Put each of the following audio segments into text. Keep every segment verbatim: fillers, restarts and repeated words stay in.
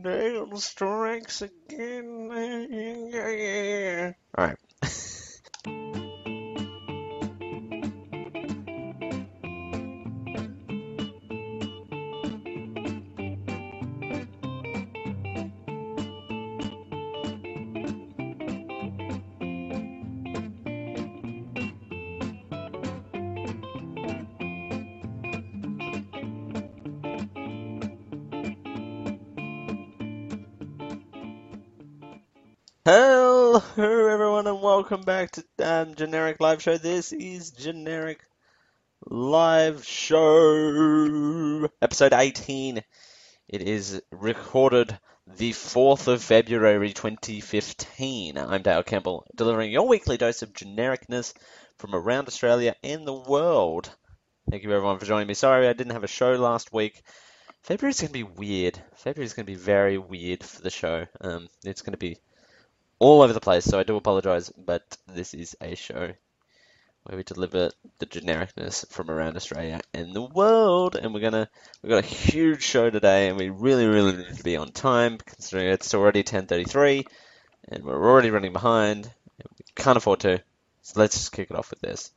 Nail strikes again. Alright. Hello everyone and welcome back to um, Generic Live Show. This is Generic Live Show, episode eighteen. It is recorded the fourth of February twenty fifteen. I'm Dale Campbell, delivering your weekly dose of genericness from around Australia and the world. Thank you everyone for joining me. Sorry I didn't have a show last week. February's going to be weird. February's going to be very weird for the show. Um, it's going to be all over the place, so I do apologize, but this is a show where we deliver the genericness from around Australia and the world, and we're gonna we've got a huge show today, and we really really need to be on time considering it's already ten thirty-three and we're already running behind and we can't afford to. So let's just kick it off with this.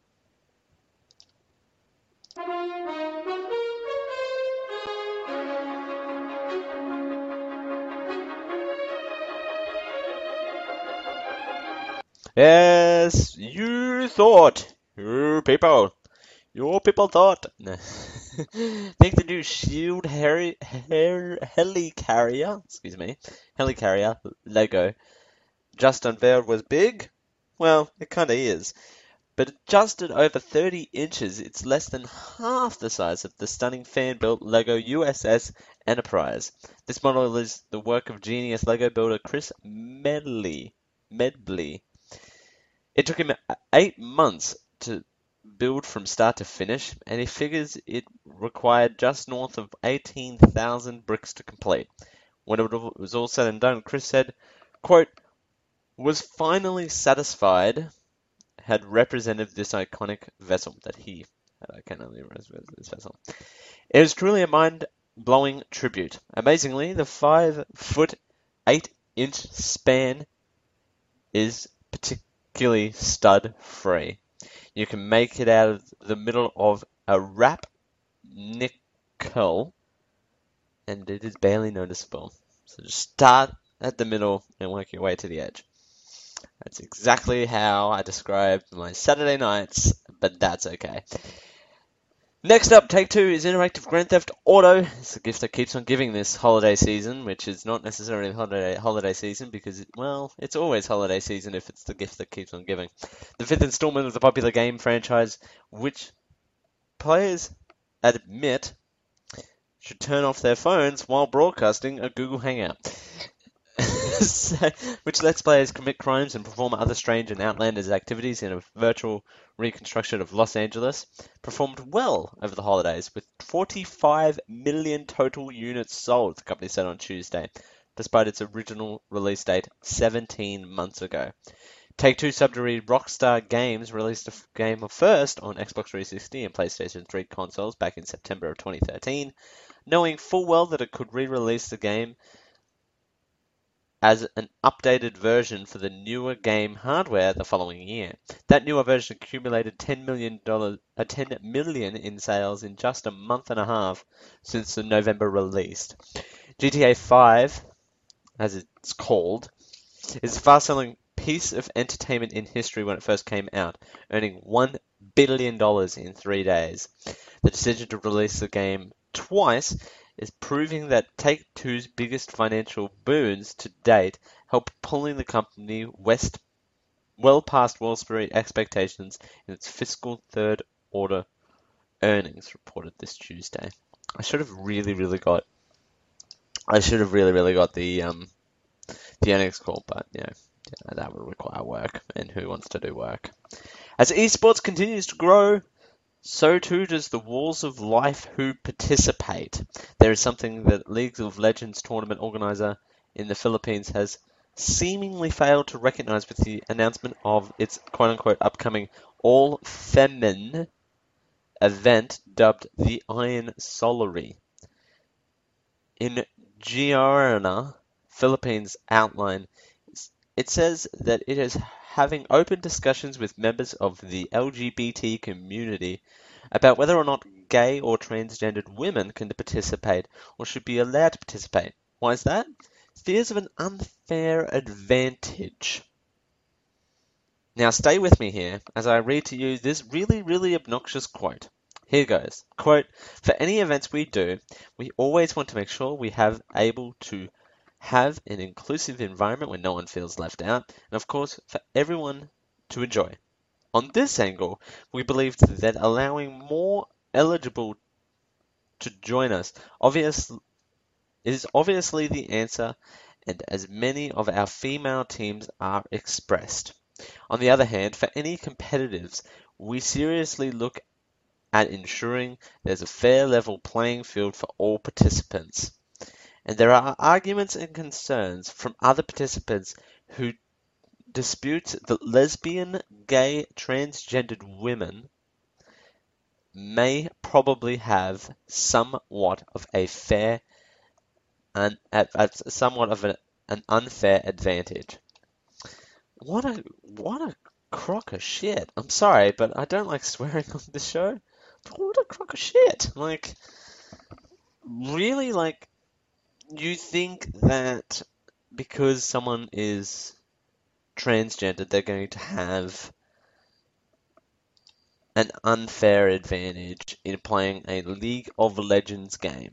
Yes, you thought, you people, your people thought. No. Think the new Shield Harry, Har Helicarrier, excuse me, Helicarrier Lego just unveiled was big? Well, it kinda is. But just at over thirty inches, it's less than half the size of the stunning fan-built Lego U S S Enterprise. This model is the work of genius Lego builder Chris Medley. Medley. It took him eight months to build from start to finish, and he figures it required just north of eighteen thousand bricks to complete. When it was all said and done, Chris said, quote, was finally satisfied had represented this iconic vessel that he had. I can only represent this vessel. It was truly a mind-blowing tribute. Amazingly, the five foot eight inch span is particularly stud-free. You can make it out of the middle of a wrap nickel, and it is barely noticeable. So just start at the middle and work your way to the edge. That's exactly how I described my Saturday nights, but that's okay. Next up, Take-Two is interactive Grand Theft Auto. It's a gift that keeps on giving this holiday season, which is not necessarily holiday holiday season because, it, well, it's always holiday season if it's the gift that keeps on giving. The fifth installment of the popular game franchise, which players admit should turn off their phones while broadcasting a Google Hangout. Which lets players commit crimes and perform other strange and outlandish activities in a virtual reconstruction of Los Angeles, performed well over the holidays, with forty-five million total units sold, the company said on Tuesday, despite its original release date seventeen months ago. Take-Two subsidiary Rockstar Games released a game first on Xbox three sixty and PlayStation three consoles back in September of twenty thirteen, knowing full well that it could re-release the game as an updated version for the newer game hardware the following year. That newer version accumulated ten million dollars, uh, ten million in sales in just a month and a half since the November release. G T A five, as it's called, is the fast-selling piece of entertainment in history when it first came out, earning one billion dollars in three days. The decision to release the game twice is proving that Take-Two's biggest financial boons to date help pulling the company west well past Wall Street expectations in its fiscal third order earnings, reported this Tuesday. I should have really, really got I should have really, really got the um the earnings call, but you know, yeah, that would require work, and who wants to do work? As esports continues to grow, so too does the walls of life who participate. There is something that League of Legends tournament organizer in the Philippines has seemingly failed to recognize with the announcement of its quote-unquote upcoming all-feminine event dubbed the Iron Solary. In Giorna, Philippines outline, it says that it is having open discussions with members of the L G B T community about whether or not gay or transgendered women can participate or should be allowed to participate. Why is that? Fears of an unfair advantage. Now stay with me here as I read to you this really, really obnoxious quote. Here goes. Quote, for any events we do, we always want to make sure we have able to have an inclusive environment where no one feels left out, and of course, for everyone to enjoy. On this angle, we believe that allowing more eligible to join us obvious, is obviously the answer, and as many of our female teams are expressed. On the other hand, for any competitives, we seriously look at ensuring there's a fair level playing field for all participants. And there are arguments and concerns from other participants who dispute that lesbian, gay, transgendered women may probably have somewhat of a fair and somewhat of a, an unfair advantage. What a what a crock of shit. I'm sorry, but I don't like swearing on this show. But what a crock of shit. Like, really, like, you think that because someone is transgendered, they're going to have an unfair advantage in playing a League of Legends game.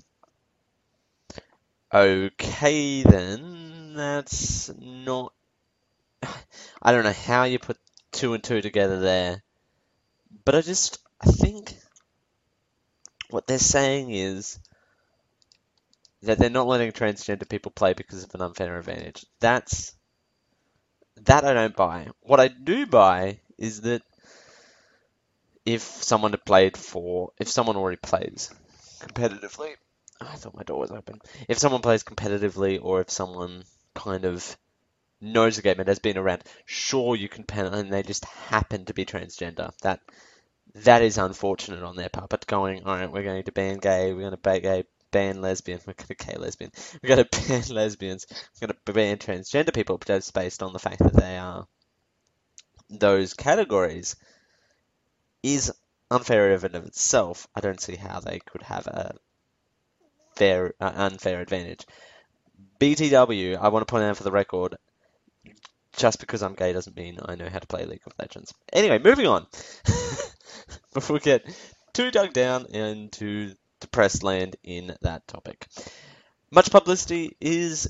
Okay, then, that's not... I don't know how you put two and two together there, but I just, I think what they're saying is that they're not letting transgender people play because of an unfair advantage. That's, that I don't buy. What I do buy is that if someone had played for, if someone already plays competitively, oh, I thought my door was open. If someone plays competitively, or if someone kind of knows the game and has been around, sure, you can pen, and they just happen to be transgender. That that is unfortunate on their part. But going, all right, we're going to ban gay, we're going to ban gay, ban lesbian, we're going to gay lesbian, we're going to ban lesbians, we're going to ban transgender people, just based on the fact that they are those categories, is unfair in and of itself. I don't see how they could have a fair, uh, unfair advantage. B T W, I want to point out for the record, just because I'm gay doesn't mean I know how to play League of Legends. Anyway, moving on. Before we get too dug down into depressed land in that topic. Much publicity is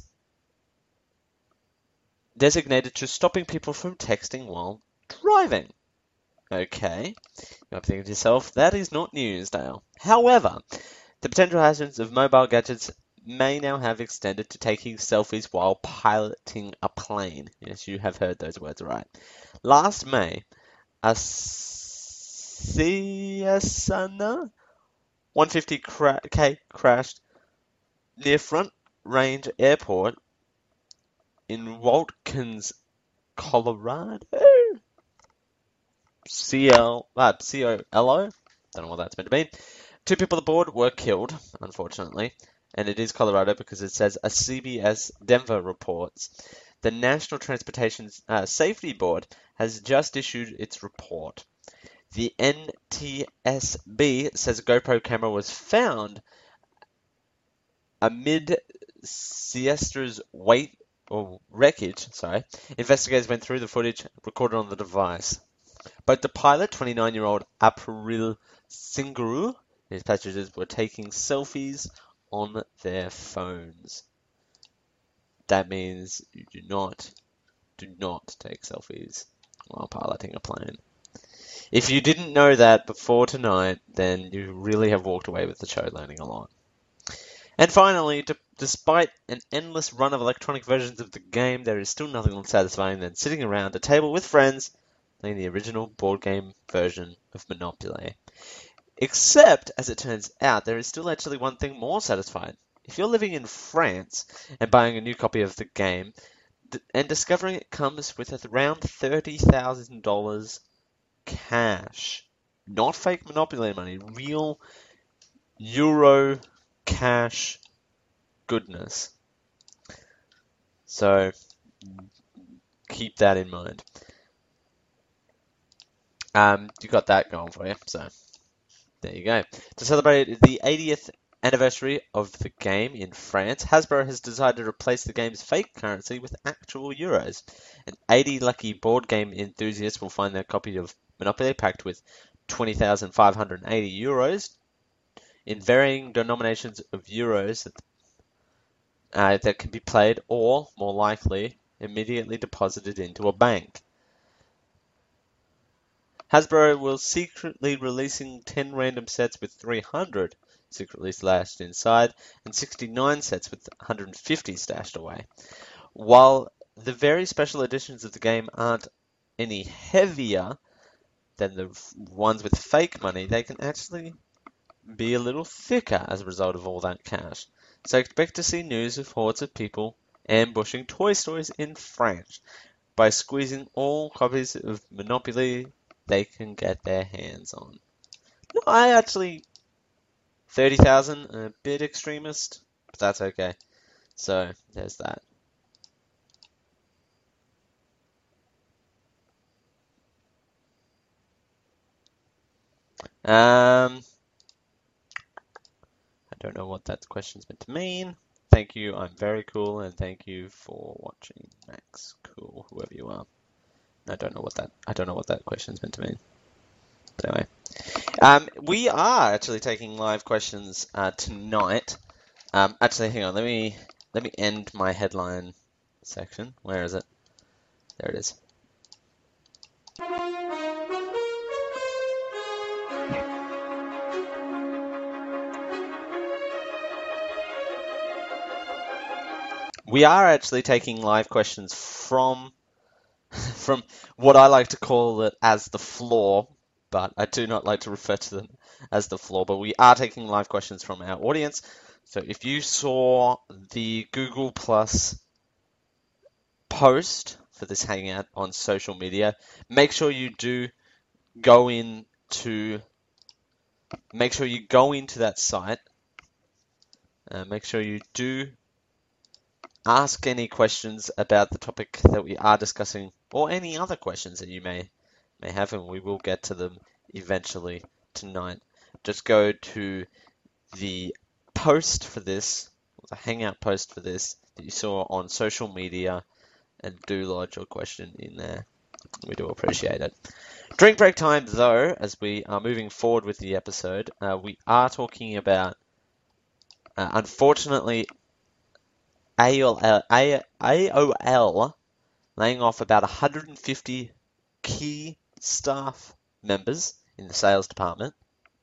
designated to stopping people from texting while driving. Okay. You might be thinking to yourself, that is not news, Dale. However, the potential hazards of mobile gadgets may now have extended to taking selfies while piloting a plane. Yes, you have heard those words right. Last May, a Cessna one fifty K crashed near Front Range Airport in Watkins, Colorado. C L, uh, C O L O? Don't know what that's meant to mean. Two people aboard were killed, unfortunately. And it is Colorado because it says a C B S Denver reports. The National Transportation uh, Safety Board has just issued its report. The N T S B says a GoPro camera was found amid Siestra's weight or wreckage. Sorry, investigators went through the footage recorded on the device. Both the pilot, twenty-nine-year-old April Singuru, and his passengers were taking selfies on their phones. That means you do not, do not take selfies while piloting a plane. If you didn't know that before tonight, then you really have walked away with the show learning a lot. And finally, to, despite an endless run of electronic versions of the game, there is still nothing more satisfying than sitting around a table with friends playing the original board game version of Monopoly. Except, as it turns out, there is still actually one thing more satisfying. If you're living in France and buying a new copy of the game, th- and discovering it comes with around thirty thousand dollars cash. Not fake Monopoly money, real Euro cash goodness. So keep that in mind. Um, you got that going for you. So there you go. To celebrate the eightieth anniversary of the game in France, Hasbro has decided to replace the game's fake currency with actual euros. And eighty lucky board game enthusiasts will find their copy of Monopoly packed with twenty thousand five hundred eighty euros in varying denominations of euros that, uh, that can be played or, more likely, immediately deposited into a bank. Hasbro will secretly releasing ten random sets with three hundred secretly stashed inside and sixty-nine sets with one hundred fifty stashed away. While the very special editions of the game aren't any heavier than the ones with fake money, they can actually be a little thicker as a result of all that cash. So expect to see news of hordes of people ambushing toy stores in France by squeezing all copies of Monopoly they can get their hands on. No, I actually, thirty thousand, a bit extremist, but that's okay. So, there's that. Um, I don't know what that question's meant to mean. Thank you, I'm very cool, and thank you for watching, Max. Cool, whoever you are. I don't know what that, I don't know what that question's meant to mean. But anyway. Um, we are actually taking live questions uh, tonight. Um, actually, hang on. Let me let me end my headline section. Where is it? There it is. We are actually taking live questions from from what I like to call it as the floor, but I do not like to refer to them as the floor. But we are taking live questions from our audience. So if you saw the Google Plus post for this hangout on social media, make sure you do go in to make sure you go into that site. Uh, make sure you do ask any questions about the topic that we are discussing, or any other questions that you may may have, and we will get to them eventually tonight. Just go to the post for this, the hangout post for this that you saw on social media, and do lodge your question in there. We do appreciate it. Drink break time, though, as we are moving forward with the episode, uh, we are talking about, uh, unfortunately, A O L, A O L laying off about one hundred fifty key staff members in the sales department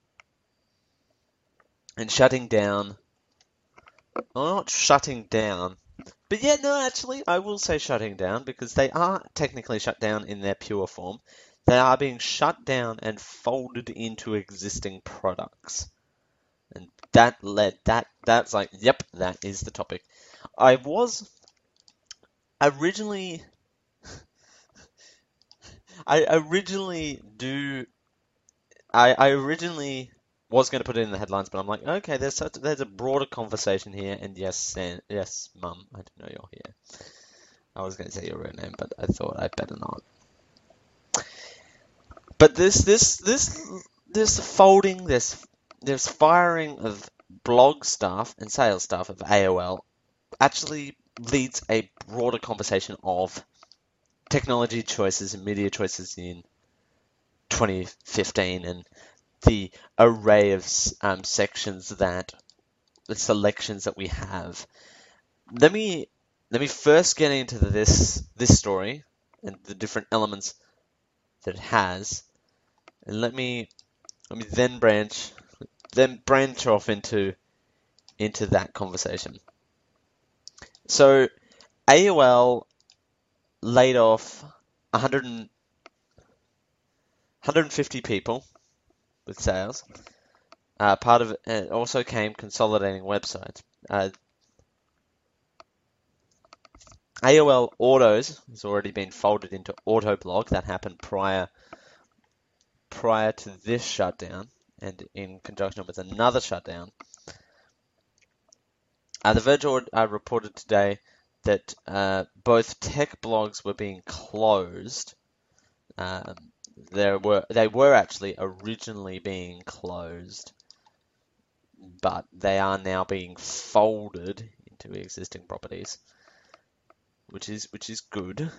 and shutting down, well, not shutting down, but yeah, no, actually, I will say shutting down because they are technically shut down in their pure form. They are being shut down and folded into existing products. And that led, that, that's like, yep, that is the topic. I was originally, I originally do, I, I originally was going to put it in the headlines, but I'm like, okay, there's such, there's a broader conversation here, and yes, San, yes, Mum, I didn't know you're here. I was going to say your real name, but I thought I'd better not. But this, this, this, this folding, this, this firing of blog staff and sales staff of A O L actually leads a broader conversation of technology choices and media choices in twenty fifteen and the array of um, sections that, the selections that we have. Let me let me first get into this this story and the different elements that it has, and let me let me then branch then branch off into into that conversation. So A O L laid off one hundred, one hundred fifty people with sales. Uh, part of it, it also came consolidating websites. Uh, A O L Autos has already been folded into Autoblog. That happened prior prior to this shutdown, and in conjunction with another shutdown. Uh, the Verge uh, reported today that uh, both tech blogs were being closed. Um, there were they were actually originally being closed, but they are now being folded into existing properties, which is which is good.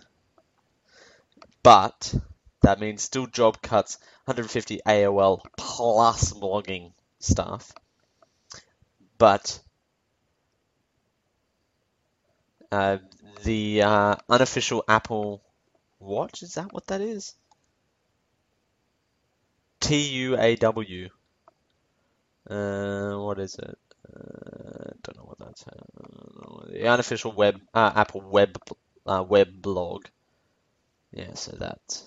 But that means still job cuts, one hundred fifty A O L plus blogging staff. But uh, the uh, unofficial Apple Watch, is that what that is? T U A W. Uh, what is it? Uh, don't know what that's. Uh, the unofficial web uh, Apple web uh, web blog. Yeah, so that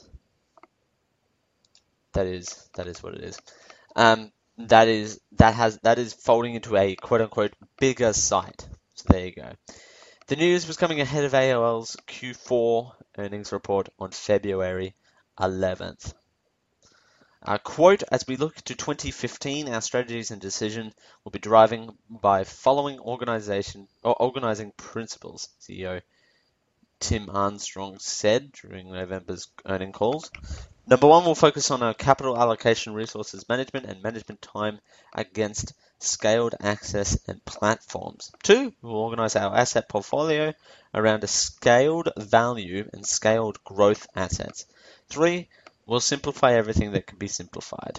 that is that is what it is. Um, that is that has that is folding into a quote unquote bigger site. So there you go. The news was coming ahead of A O L's Q four earnings report on February eleventh. Uh, quote, as we look to twenty fifteen, our strategies and decision will be driving by following organization or organizing principles, C E O Tim Armstrong said during November's earning calls. Number one, we'll focus on our capital allocation, resources management, and management time against scaled access and platforms. Two, we'll organize our asset portfolio around a scaled value and scaled growth assets. Three, we'll simplify everything that can be simplified.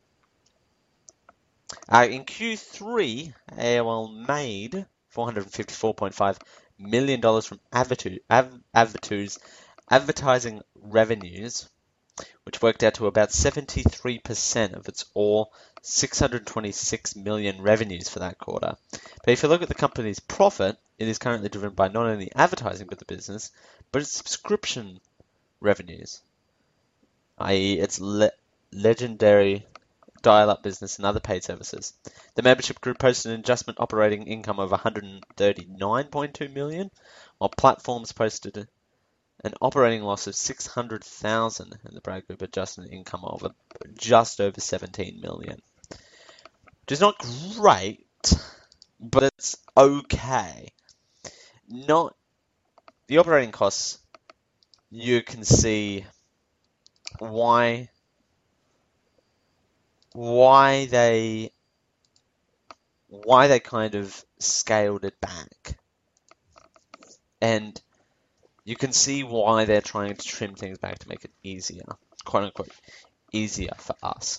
Uh, in Q three, A O L made four hundred fifty-four point five million dollars from Advertu's advertising revenues, which worked out to about seventy-three percent of its all six hundred twenty-six million dollars revenues for that quarter. But if you look at the company's profit, it is currently driven by not only advertising with the business, but its subscription revenues, that is its le- legendary dial-up business and other paid services. The membership group posted an adjustment operating income of one hundred thirty-nine point two million dollars, while platforms posted an operating loss of six hundred thousand dollars, and the Bragg Group adjusted an income of just over seventeen million dollars. Which is not great, but it's okay. Not the operating costs, you can see why why they why they kind of scaled it back. And you can see why they're trying to trim things back to make it easier, quote unquote, easier for us.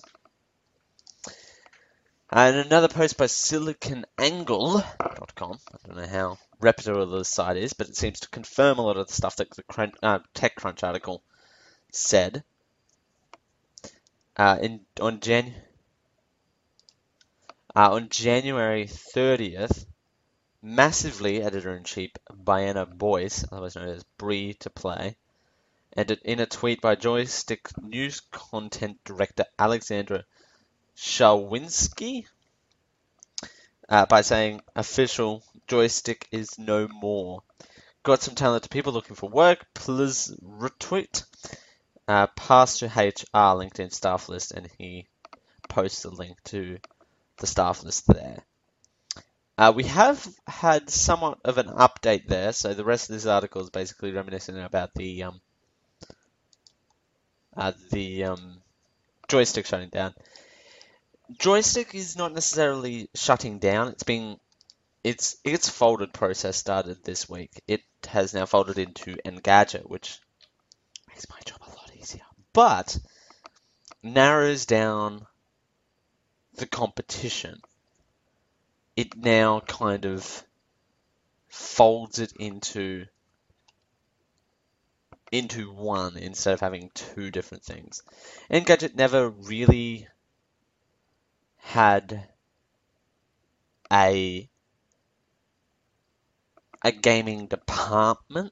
And another post by Silicon Angle dot com. I don't know how reputable the site is, but it seems to confirm a lot of the stuff that the Crunch, uh, TechCrunch article said. Uh, in on Jan uh, on January thirtieth, massively editor-in-chief Diana Boyce, otherwise known as Bree to Play, and in a tweet by Joystick news content director Alexandra Shawinski, uh, by saying, official, Joystick is no more. Got some talented people looking for work, please retweet. Uh, pass to H R LinkedIn staff list, and he posts a link to the staff list there. Uh, we have had somewhat of an update there, so the rest of this article is basically reminiscent about the um, uh, the um, Joystick shutting down. Joystick is not necessarily shutting down. It's being its its folded process started this week. It has now folded into Engadget, which makes my job a lot easier, but narrows down the competition. It now kind of folds it into into one instead of having two different things. Engadget never really had a a gaming department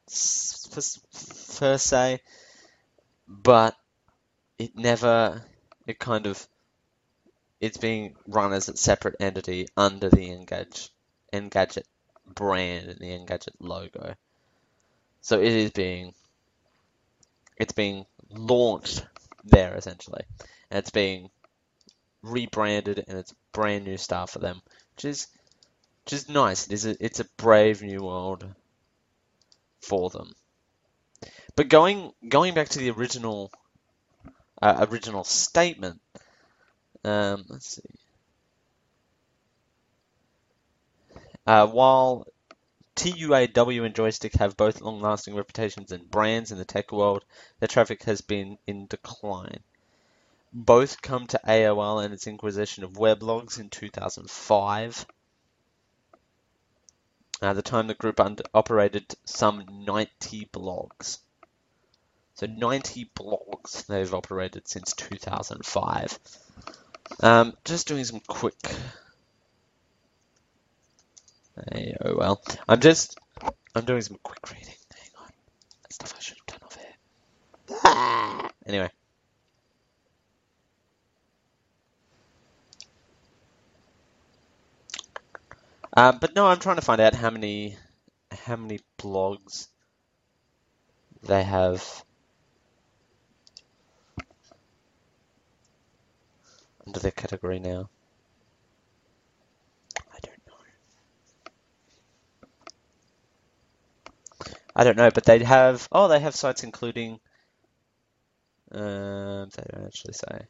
per se, but it never, it kind of, it's being run as a separate entity under the Engadget, Engadget brand and the Engadget logo. So it is being, it's being launched there essentially, and it's being rebranded, and it's brand new stuff for them, which is which is nice. It is a, it's a brave new world for them. But going going back to the original uh, original statement, um, let's see. Uh, while T U A W and Joystick have both long-lasting reputations and brands in the tech world, their traffic has been in decline. Both come to A O L and its acquisition of weblogs in two thousand five. At the time, the group under, operated some ninety blogs. So ninety blogs they've operated since two thousand five. Um, just doing some quick A O L. I'm just, I'm doing some quick reading. Hang on. That's stuff I should have done off here. Ah! Anyway. Um, but no, I'm trying to find out how many, how many blogs they have under their category now. I don't know. I don't know, but they have, oh, they have sites including, um, they don't actually say.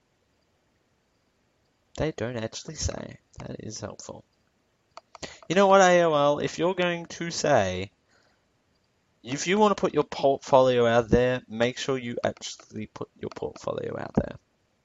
They don't actually say. That is helpful. You know what, A O L, if you're going to say, if you want to put your portfolio out there, make sure you actually put your portfolio out there.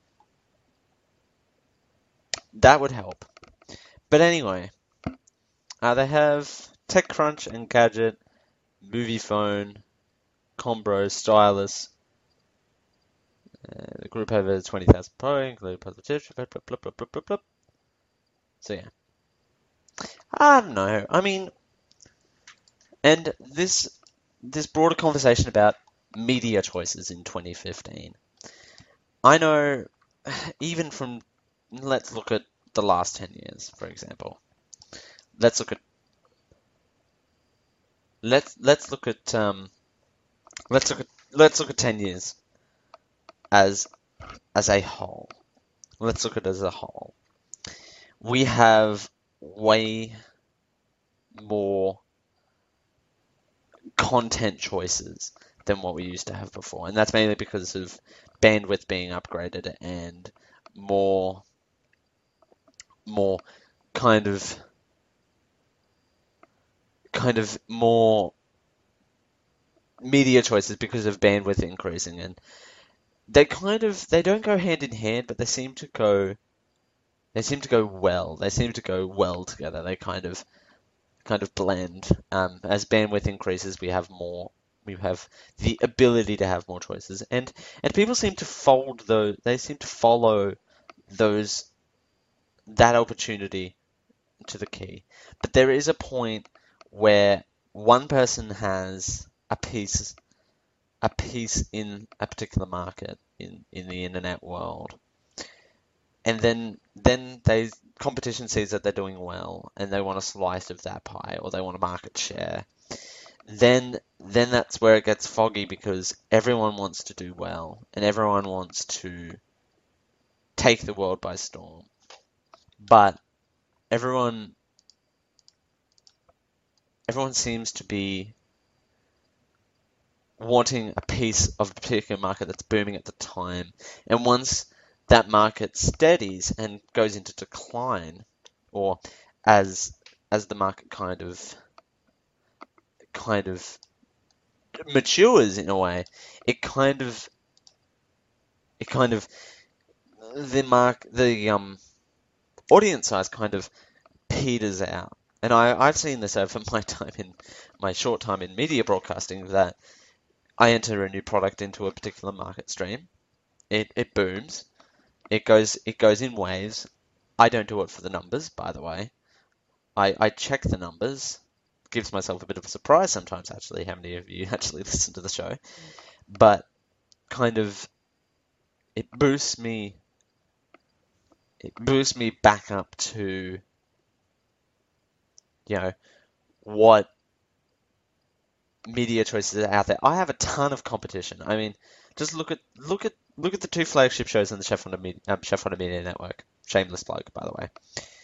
That would help. But anyway, uh, they have TechCrunch, Engadget, Moviefone, Combro, Stylus. Uh, the group over twenty thousand pro, including positive. Blah, blah, blah, blah, blah, blah. So yeah. I don't know. I mean, and this this broader conversation about media choices in twenty fifteen. I know, even from, let's look at the last ten years, for example. Let's look at let's let's look at um let's look at let's look at ten years as as a whole. Let's look at it as a whole. We have way more content choices than what we used to have before, and that's mainly because of bandwidth being upgraded and more more kind of kind of more media choices because of bandwidth increasing, and they kind of they don't go hand in hand, but they seem to go they seem to go well. They seem to go well together. They kind of kind of blend. Um, as bandwidth increases, we have more. We have the ability to have more choices, and and people seem to fold those. They seem to follow those that opportunity to the key. But there is a point where one person has a piece a piece in a particular market in, in the internet world. And then then they competition sees that they're doing well and they want a slice of that pie or they want a market share. Then then that's where it gets foggy because everyone wants to do well and everyone wants to take the world by storm. But everyone everyone seems to be wanting a piece of a particular market that's booming at the time. And once that market steadies and goes into decline, or as as the market kind of kind of matures in a way, it kind of it kind of the mark the um audience size kind of peters out. And I, I've seen this over my time in my short time in media broadcasting that I enter a new product into a particular market stream. It it booms. It goes it goes in waves. I don't do it for the numbers, by the way. I, I check the numbers. Gives myself a bit of a surprise sometimes, actually, how many of you actually listen to the show. But kind of it boosts me it boosts me back up to, you know, what media choices are out there. I have a ton of competition. I mean, just look at look at look at the two flagship shows on the Chef on Media, um, Chef on Media Network. Shameless plug, by the way.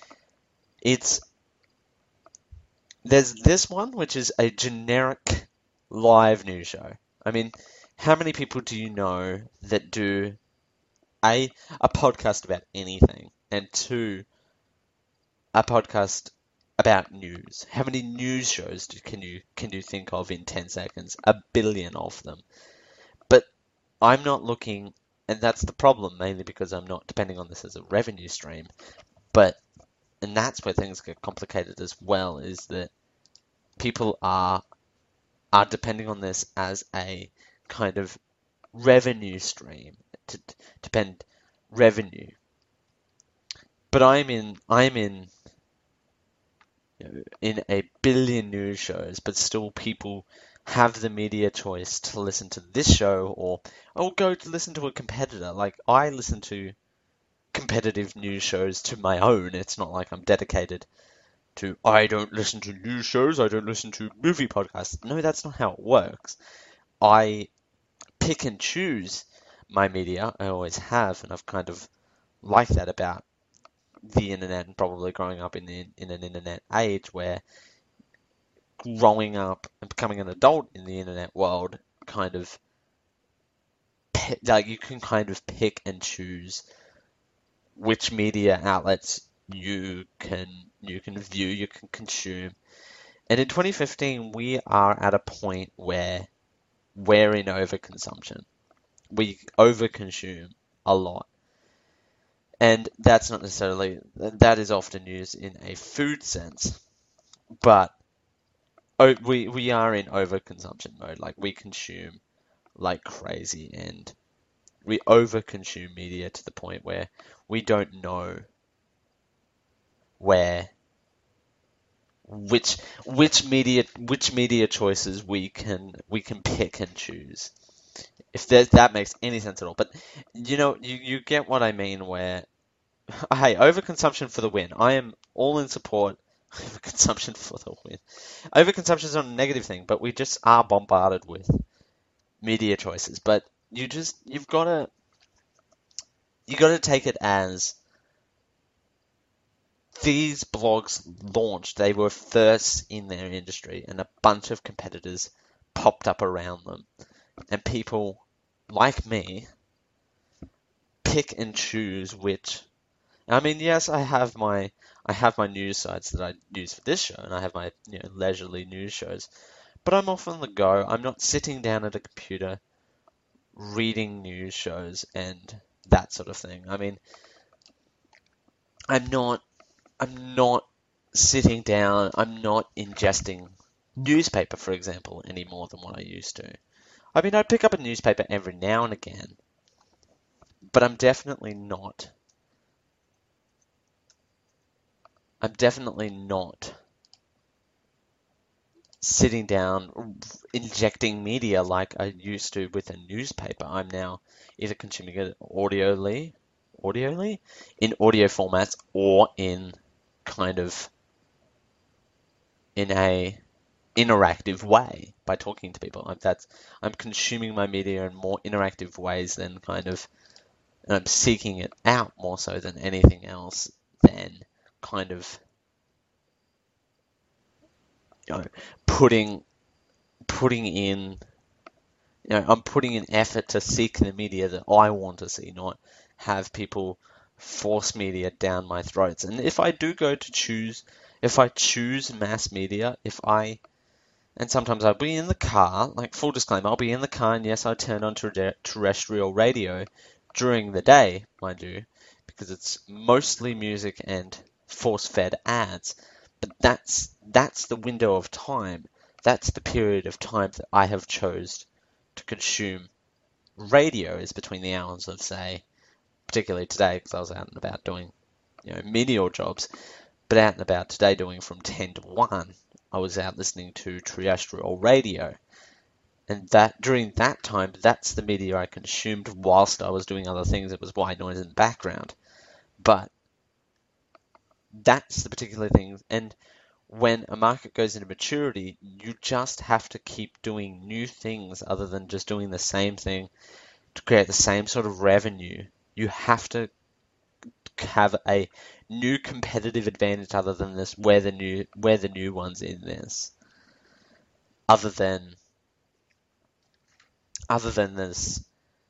It's there's this one which is a generic live news show. I mean, how many people do you know that do a a podcast about anything, and two, a podcast about news? How many news shows do, can you can you think of in ten seconds? A billion of them. But I'm not looking, and that's the problem, mainly because I'm not depending on this as a revenue stream. But and that's where things get complicated as well, is that people are are depending on this as a kind of revenue stream to depend revenue. But I'm in I'm in you know, in a billion news shows, but still people have the media choice to listen to this show or or go to listen to a competitor. Like I listen to competitive news shows to my own. It's not like I'm dedicated to I don't listen to news shows, I don't listen to movie podcasts. No, that's not how it works. I pick and choose my media. I always have, and I've kind of liked that about the internet and probably growing up in the, in an internet age where growing up and becoming an adult in the internet world kind of like you can kind of pick and choose which media outlets you can you can view, you can consume. And in twenty fifteen, we are at a point where we're in overconsumption. We overconsume a lot. And that's not necessarily, that is often used in a food sense. But oh, we, we are in overconsumption mode. Like, we consume like crazy, and we overconsume media to the point where we don't know where which which media which media choices we can we can pick and choose, if that that makes any sense at all. But you know, you, you get what I mean, where hey, overconsumption for the win. I am all in support of overconsumption for the win. Overconsumption is not a negative thing, but we just are bombarded with media choices. But you just you've got to you got to take it as these blogs launched, they were first in their industry, and a bunch of competitors popped up around them. And people like me pick and choose which. I mean, yes, I have my I have my news sites that I use for this show, and I have my you know leisurely news shows. But I'm off on the go. I'm not sitting down at a computer reading news shows and that sort of thing. I mean, I'm not I'm not sitting down, I'm not ingesting newspaper, for example, any more than what I used to. I mean, I pick up a newspaper every now and again, but I'm definitely not. I'm definitely not sitting down, injecting media like I used to with a newspaper. I'm now either consuming it audioly, audioly, in audio formats, or in kind of in a interactive way by talking to people. Like that's I'm consuming my media in more interactive ways than kind of, and I'm seeking it out more so than anything else than kind of you know putting putting in you know I'm putting in effort to seek the media that I want to see, not have people force media down my throats. And if I do go to choose, if I choose mass media, if I And sometimes I'll be in the car, like full disclaimer, I'll be in the car, and yes, I turn on ter- terrestrial radio during the day, mind you, because it's mostly music and force-fed ads. But that's that's the window of time. That's the period of time that I have chose to consume radio, is between the hours of, say, particularly today, because I was out and about doing, you know, menial jobs, but out and about today doing from ten to one. I was out listening to terrestrial radio, and that during that time, that's the media I consumed whilst I was doing other things. It was white noise in the background, but that's the particular thing. And when a market goes into maturity, you just have to keep doing new things other than just doing the same thing to create the same sort of revenue. You have to have a new competitive advantage other than this. We're the new, we're the new ones in this. Other than other than this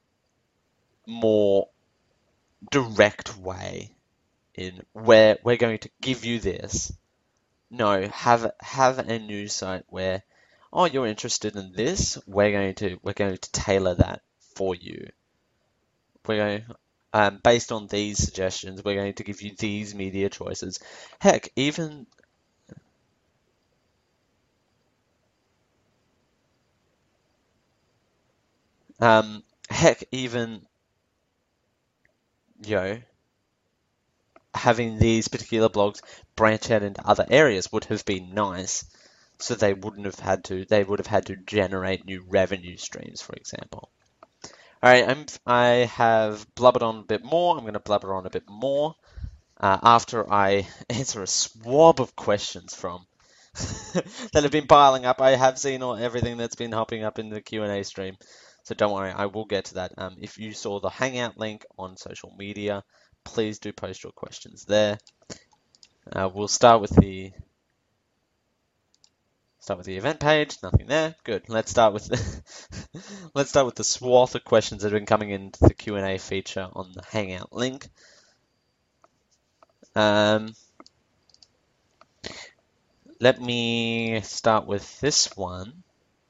more direct way in where we're going to give you this. No, have have a news site where, oh, you're interested in this. We're going to we're going to tailor that for you. We're going, um, based on these suggestions, we're going to give you these media choices. Heck, even um, heck, even you know, having these particular blogs branch out into other areas would have been nice. So they wouldn't have had to. They would have had to generate new revenue streams, for example. All right, I'm, I have blubbered on a bit more. I'm going to blubber on a bit more uh, after I answer a swab of questions from that have been piling up. I have seen all everything that's been hopping up in the Q and A stream, so don't worry, I will get to that. Um, if you saw the Hangout link on social media, please do post your questions there. Uh, we'll start with the start with the event page. Nothing there. Good. Let's start with the let's start with the swath of questions that have been coming into the Q and A feature on the Hangout link. Um, let me start with this one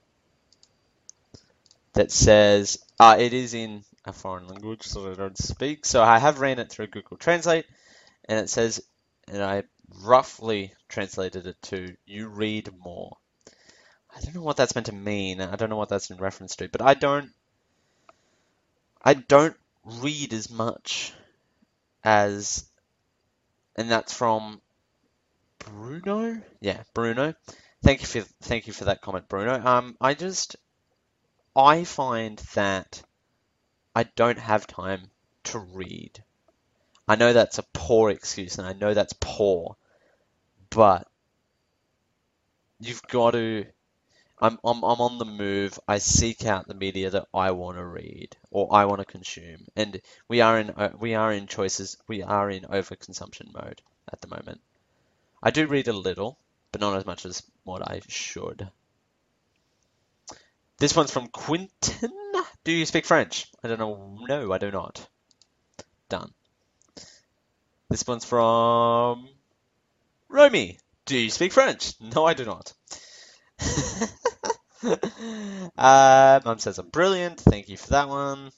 that says uh, it is in a foreign language, so I don't speak. So I have ran it through Google Translate, and it says, and I roughly translated it to "you read more." I don't know what that's meant to mean. I don't know what that's in reference to, but I don't, I don't read as much as, and that's from Bruno. Yeah, Bruno. Thank you for thank you for that comment, Bruno. Um, I just, I find that I don't have time to read. I know that's a poor excuse, and I know that's poor, but you've got to. I'm, I'm, I'm on the move. I seek out the media that I want to read or I want to consume, and we are in uh, we are in choices. We are in overconsumption mode at the moment. I do read a little, but not as much as what I should. This one's from Quinton. Do you speak French? I don't know. No, I do not. Done. This one's from Romy. Do you speak French? No, I do not. uh, Mum says I'm brilliant. Thank you for that one.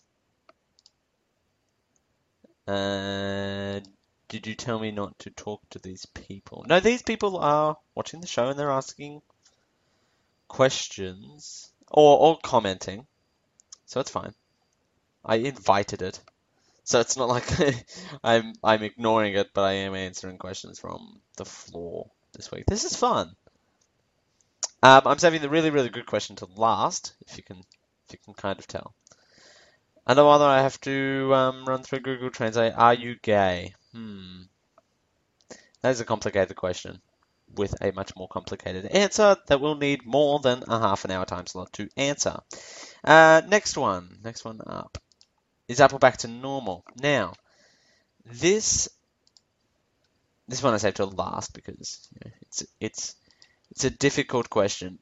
Uh, did you tell me not to talk to these people? No, these people are watching the show and they're asking questions or, or commenting. So it's fine. I invited it. So it's not like I'm I'm ignoring it, but I am answering questions from the floor this week. This is fun. Um, I'm saving the really, really good question to last, if you can, if you can kind of tell. Another one that I have to um, run through Google Translate. Are you gay? Hmm. That is a complicated question with a much more complicated answer that will need more than a half an hour time slot to answer. Uh, next one. Next one up. Is Apple back to normal? Now, this this one I saved till last because you know, it's it's it's a difficult question.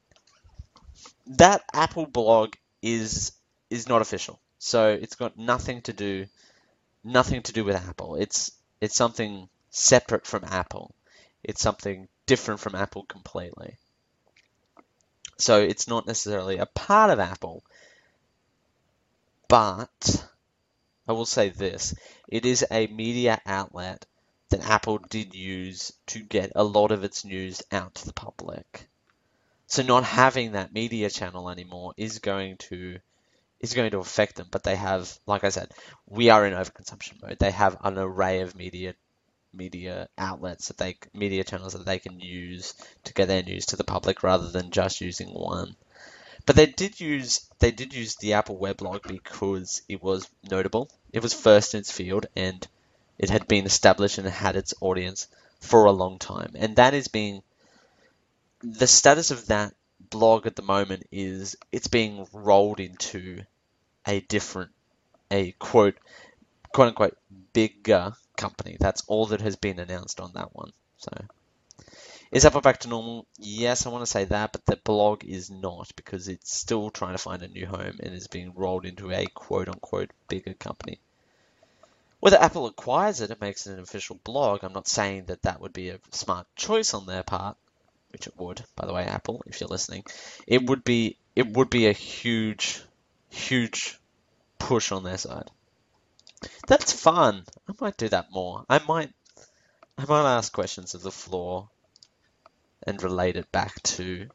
That Apple blog is is not official, so it's got nothing to do nothing to do with Apple. It's it's something separate from Apple. It's something different from Apple completely. So it's not necessarily a part of Apple, but I will say this. It is a media outlet that Apple did use to get a lot of its news out to the public. So not having that media channel anymore is going to is going to affect them. But they have, like I said, we are in overconsumption mode. They have an array of media media outlets that they media channels that they can use to get their news to the public rather than just using one. But they did use they did use the Apple weblog because it was notable. It was first in its field and it had been established and had its audience for a long time. And that is being the status of that blog at the moment is it's being rolled into a different a quote quote unquote bigger company. That's all that has been announced on that one. So Is Apple back to normal? Yes, I want to say that, but the blog is not because it's still trying to find a new home and is being rolled into a quote-unquote bigger company. Whether Apple acquires it and makes it an official blog, I'm not saying that that would be a smart choice on their part, which it would, by the way, Apple, if you're listening. It would be it would be a huge, huge push on their side. That's fun. I might do that more. I might I might ask questions of the floor and relate it back to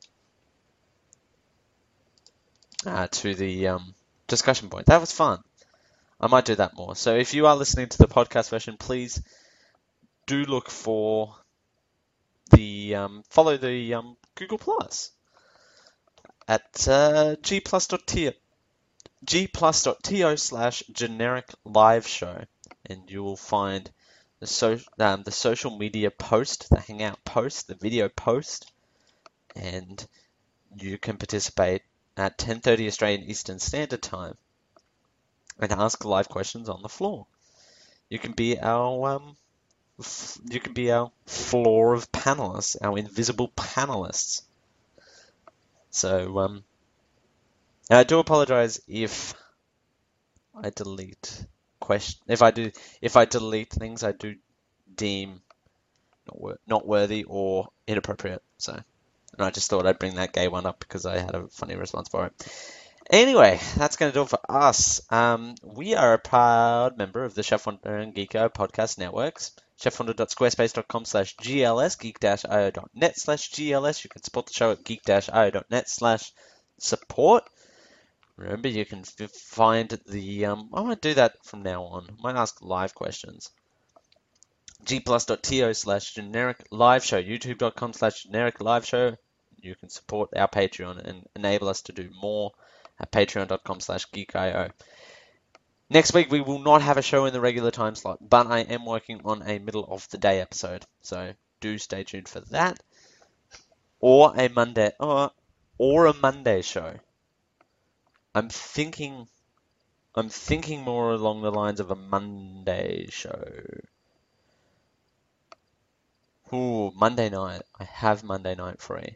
uh, to the um, discussion point. That was fun. I might do that more. So if you are listening to the podcast version, please do look for the um, follow the um, Google Plus at uh, gplus.to gplus.to slash generic live show, and you will find the so um, the social media post, the Hangout post, the video post, and you can participate at ten thirty Australian Eastern Standard Time and ask live questions on the floor. You can be our um, f- you can be our floor of panelists, our invisible panelists. So um, I do apologize if I delete question if I do if I delete things I do deem not, wor- not worthy or inappropriate. So, and I just thought I'd bring that gay one up because I had a funny response for it. Anyway, that's going to do it for us. Um, we are a proud member of the Chef Wonder and Geeko podcast networks. chefwonder.squarespace.com slash GLS, geek-io.net slash GLS. You can support the show at geek-io.net slash support. Remember, you can f- find the... Um, I might do that from now on. I might ask live questions. gplus.to slash generic live show. youtube.com slash generic live show. You can support our Patreon and enable us to do more at patreon.com slash geekio. Next week, we will not have a show in the regular time slot, but I am working on a middle of the day episode, so do stay tuned for that. Or a Monday, or, or a Monday show. I'm thinking, I'm thinking more along the lines of a Monday show. Ooh, Monday night. I have Monday night free.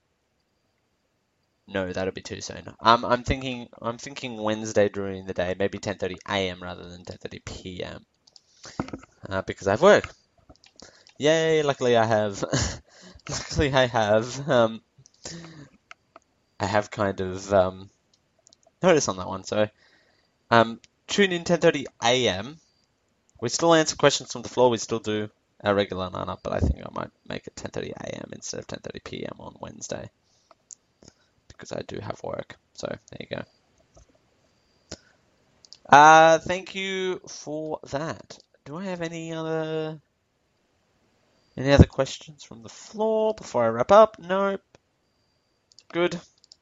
No, that'll be too soon. Um, I'm thinking I'm thinking Wednesday during the day, maybe ten thirty a m rather than ten thirty p m Uh, because I have work. Yay! Luckily I have. luckily I have. Um, I have kind of um, notice on that one. So, um, tune in ten thirty a m We still answer questions from the floor. We still do our regular nine-up, but I think I might make it ten thirty a m instead of ten thirty p m on Wednesday. Because I do have work. So there you go. Uh, thank you for that. Do I have any other any other questions from the floor before I wrap up? Nope. Good.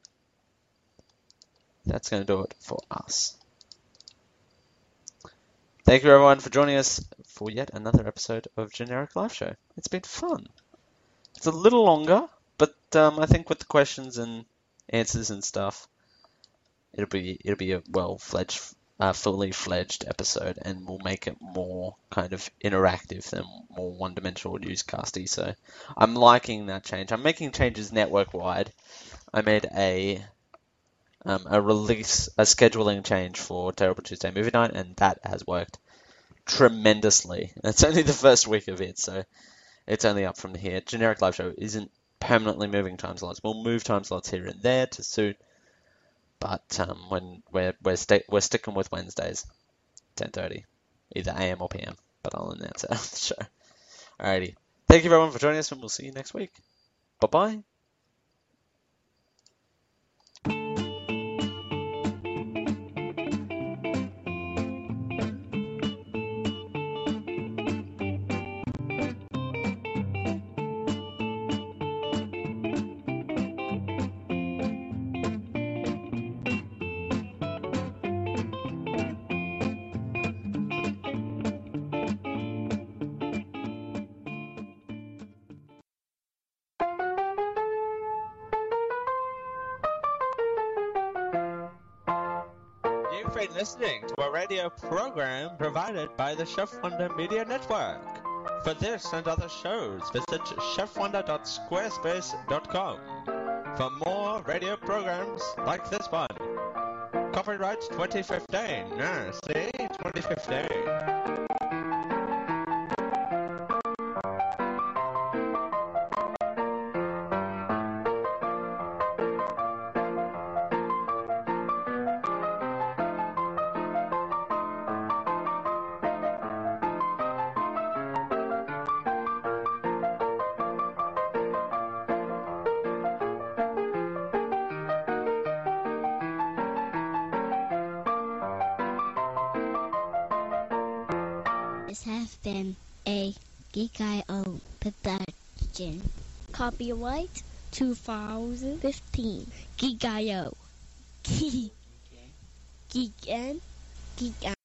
That's going to do it for us. Thank you everyone for joining us for yet another episode of Generic Live Show. It's been fun. It's a little longer, but um, I think with the questions and answers and stuff, it'll be it'll be a well-fledged, uh, fully fledged episode, and we'll make it more kind of interactive than more one-dimensional newscasty. So I'm liking that change. I'm making changes network-wide. I made a um, a release, a scheduling change for Terrible Tuesday Movie Night, and that has worked tremendously. It's only the first week of it, so it's only up from here. Generic Live Show isn't permanently moving time slots. We'll move time slots here and there to suit. But um, when we're we're, sti- we're sticking with Wednesdays, ten thirty, either A M or P M. But I'll announce it on the show. Alrighty, thank you everyone for joining us, and we'll see you next week. Bye bye. You've been listening to a radio program provided by the Chef Wonder Media Network. For this and other shows, visit chef wonder dot squarespace dot com. For more radio programs like this one. Copyright twenty fifteen. Yeah, see? twenty fifteen. This has been a Geek I O production. Copyright twenty fifteen. Geek I O. Geek. Geek and Geek